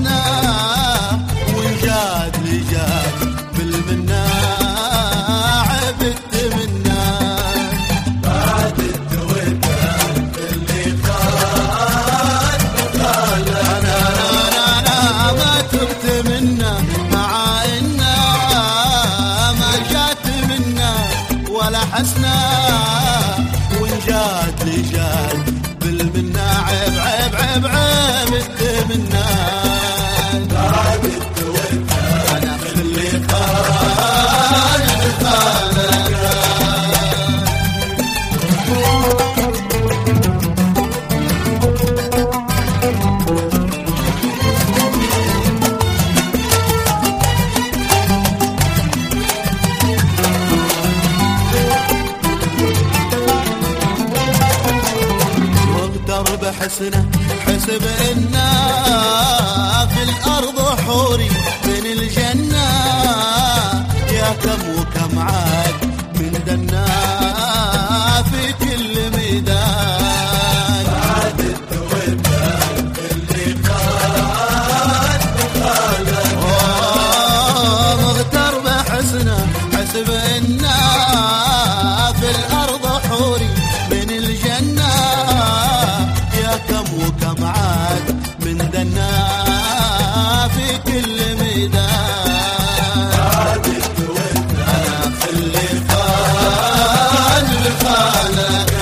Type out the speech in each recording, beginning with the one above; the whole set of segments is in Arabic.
حسنا ونجاد لجاد بالمنا عبدت منا بعد التودد اللي خان انا ما تبت منا مع إنا ما جات منا ولا حسنا ونجاد لجاد بالمنا عيب عيب عيب عبدت منا بعد التودد انا اللي خان بحسنه حسب إنا في الأرض حوري من الجنة يا كم وكم عاد من دنا في كل ميدان بعد التودد اللي خان مغتر بحسنه حسب إنا في الأرض حوري من الجنة كم وكم عاد من دنا في كل ميدان بعد التودد انا في اللي خان الخالق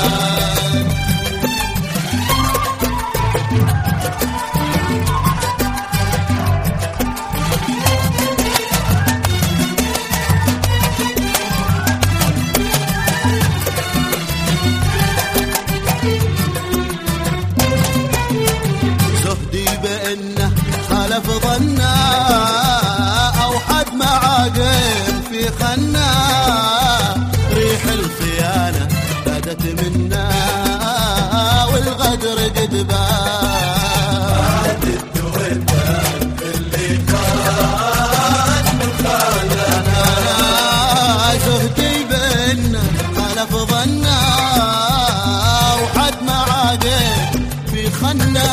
بأنه خالف ظنا أو حد معاقل في خنا ريح الخيانة بدت منا والغدر قد بعد التودد اللي خان أنا زهدي بأنه خالف ظنا أو حد معاقل في خنا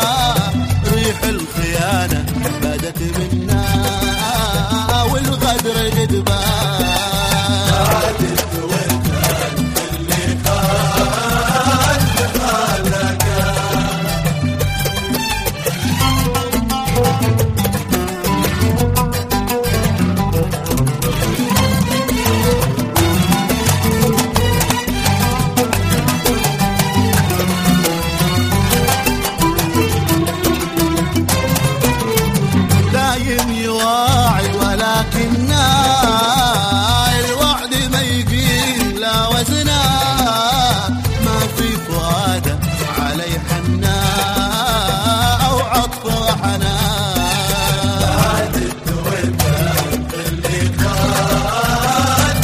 الخيانة بدت منا والغدر قد بعد التودد اللي خان خالك يواعد ولكن الوعد ما يقيل لا وزنا ما في فؤاده علي حنا او عطف وحنان بعد التودد اللي خان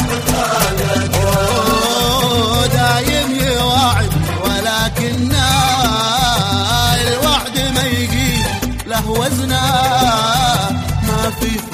دايم يواعد ولكن الوعد ما يقيل له وزنا في